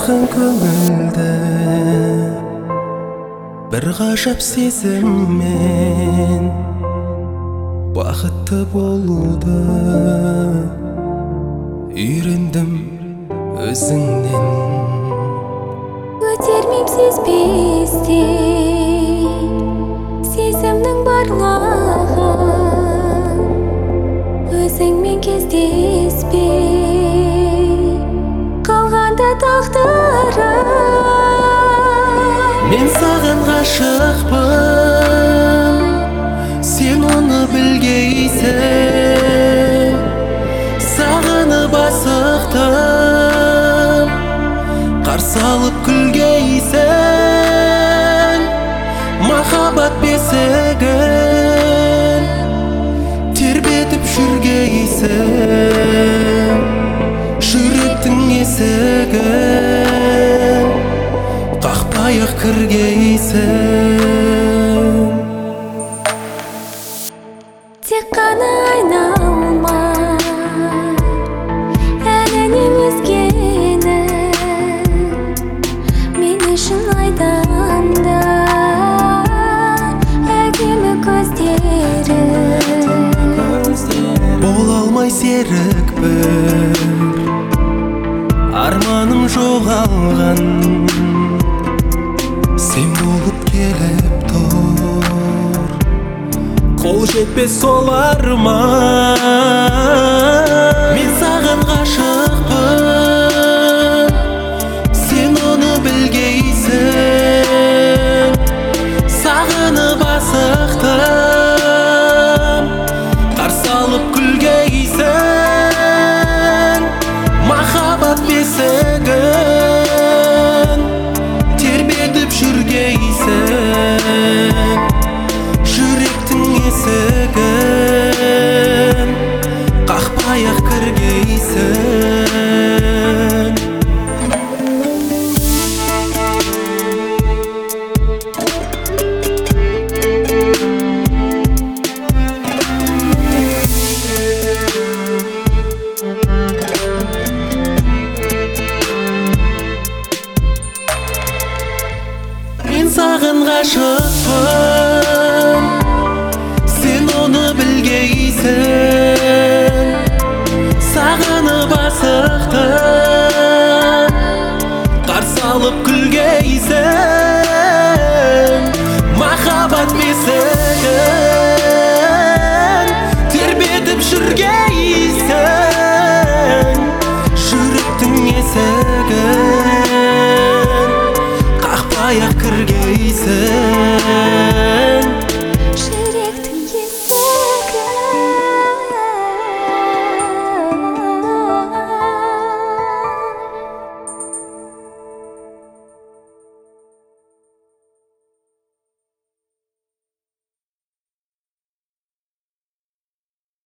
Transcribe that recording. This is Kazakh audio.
жарқын көңілді бір ғажап сезіммен бақытты болуды үйрендім өзіңнен. Өтермейм сезбестей сезімнің барлығын, өзіңмен кездеспей қалғанда тағдырым. Мен саған ғашықпын, сен оны білгейсің. Сағынып асықтым, қарсы алып күлгейсің. Махаббат бесігін тербетіп жүргейсің. Жүректің есігін қақпай-ақ кіргейсің. Тек қана айналма әлінен өзгені, мен үшін айданда әдемі көздері. Бола алмай серік бір арманым жоғалған, сен болып келіп тұр, қол жетпес сол арман. Мен саған ғашықпын, сен оны білгейсің. Сағынып асықтым, қарсы алып күлгейсің. Махаббат бесігін тербетіп жүргейсің. Жүректің есігін қақпай-ақ кіргейсің. Мен саған ғашықпын,